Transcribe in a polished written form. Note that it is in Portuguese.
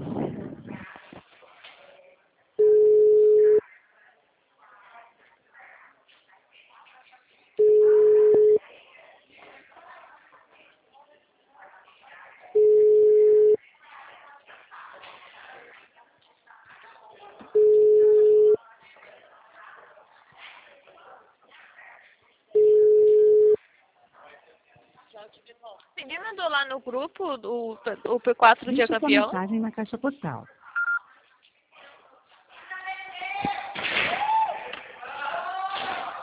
Ninguém mandou lá no grupo o P4 do dia Deixe sua campeão? mensagem na caixa postal.